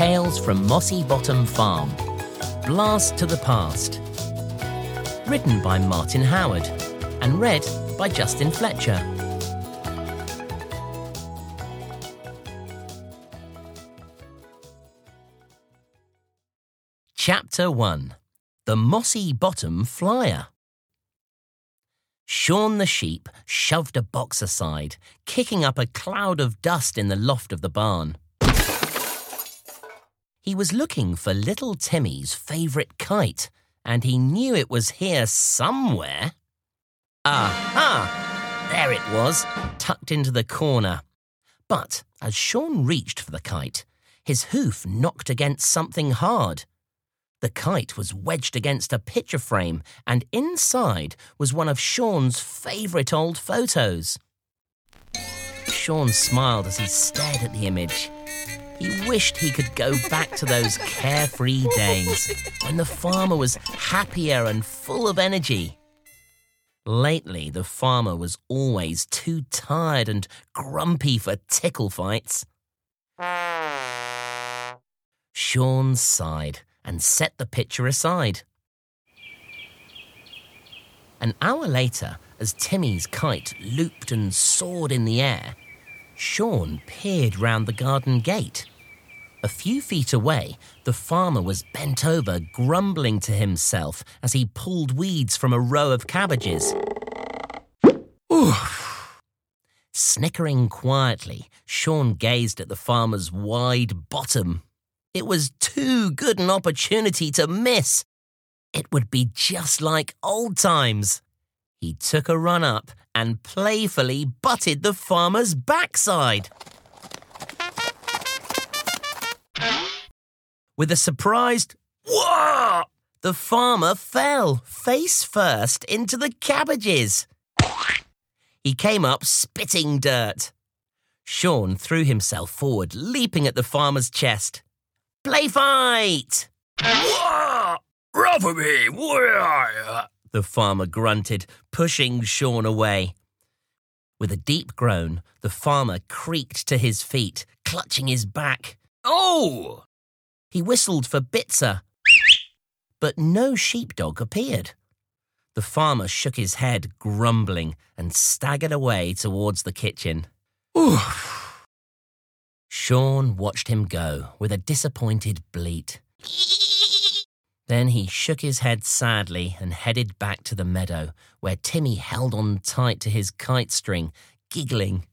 Tales from Mossy Bottom Farm. Blast to the Past. Written by Martin Howard and read by Justin Fletcher. Chapter 1. The Mossy Bottom Flyer. Shaun the sheep shoved a box aside, kicking up a cloud of dust in the loft of the barn. He was looking for little Timmy's favourite kite, and he knew it was here somewhere. Aha! There it was, tucked into the corner. But as Shaun reached for the kite, his hoof knocked against something hard. The kite was wedged against a picture frame, and inside was one of Shaun's favourite old photos. Shaun smiled as he stared at the image. He wished he could go back to those carefree days when the farmer was happier and full of energy. Lately, the farmer was always too tired and grumpy for tickle fights. Shaun sighed and set the picture aside. An hour later, as Timmy's kite looped and soared in the air, Shaun peered round the garden gate. A few feet away, the farmer was bent over, grumbling to himself as he pulled weeds from a row of cabbages. Oof! Snickering quietly, Shaun gazed at the farmer's wide bottom. It was too good an opportunity to miss. It would be just like old times. He took a run up and playfully butted the farmer's backside. With a surprised "Whoa!" the farmer fell face first into the cabbages. He came up spitting dirt. Shaun threw himself forward, leaping at the farmer's chest. "Play fight!" "Whoa! Rubber me! Whoa!" the farmer grunted, pushing Shaun away. With a deep groan, the farmer creaked to his feet, clutching his back. "Oh!" He whistled for Bitzer, but no sheepdog appeared. The farmer shook his head, grumbling, and staggered away towards the kitchen. Oof! Shaun watched him go with a disappointed bleat. Then he shook his head sadly and headed back to the meadow, where Timmy held on tight to his kite string, giggling.